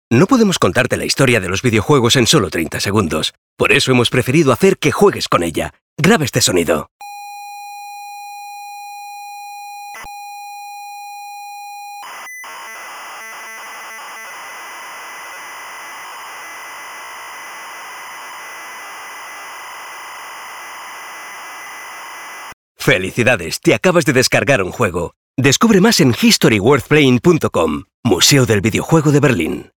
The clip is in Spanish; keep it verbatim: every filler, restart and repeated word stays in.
No podemos contarte la historia de los videojuegos en solo treinta segundos. Por eso hemos preferido hacer que juegues con ella. Graba este sonido. ¡Felicidades! Te acabas de descargar un juego. Descubre más en history worth playing punto com, Museo del Videojuego de Berlín.